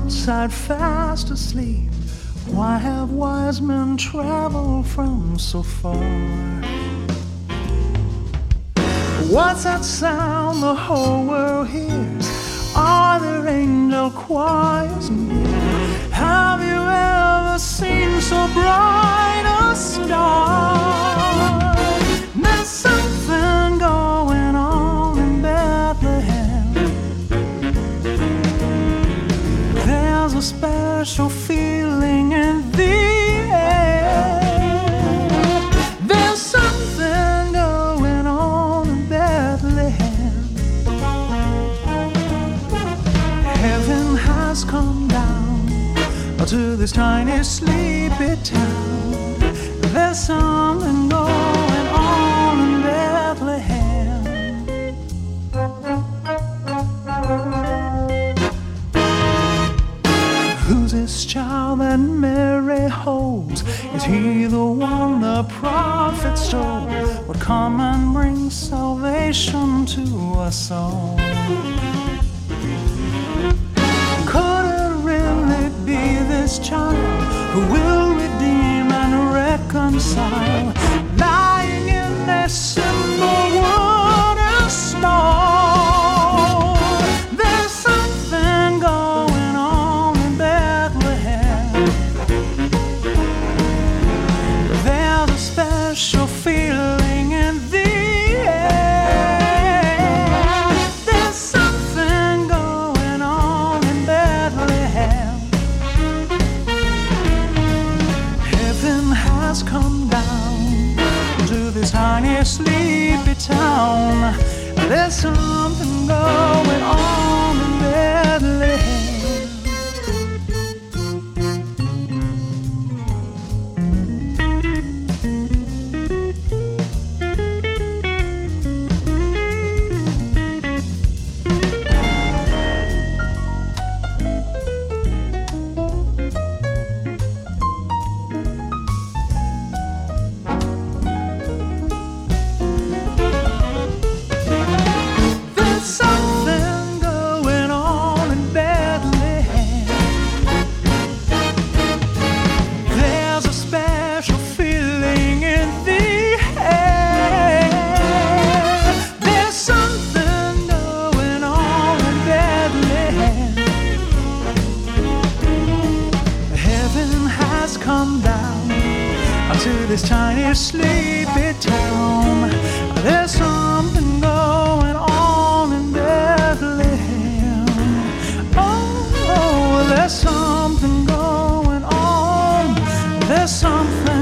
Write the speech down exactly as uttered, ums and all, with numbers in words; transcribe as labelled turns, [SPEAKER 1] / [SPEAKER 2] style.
[SPEAKER 1] outside fast asleep. Why have wise men traveled from so far? What's that sound the whole world hears? Are there angel choirs near? Have you ever seen so bright a star? There's something going on in Bethlehem. There's a special feeling in the air. There's something going on in Bethlehem. Heaven has come down to this tiny sleepy town. There's something going on in Bethlehem. Who's this child that Mary holds? Is he the one the prophets told would come and bring salvation to us all? Could it really be this child who will redeem and reconcile, lying in a simple wooden stall? There's something going on in Bethlehem. There's a special feeling in the air. There's something going on in Bethlehem. Heaven has come down to this tiny sleepy town. There's something going on in Bethlehem. Come down to this tiny sleepy town. There's something going on in Bethlehem. Oh, oh, there's something going on. There's something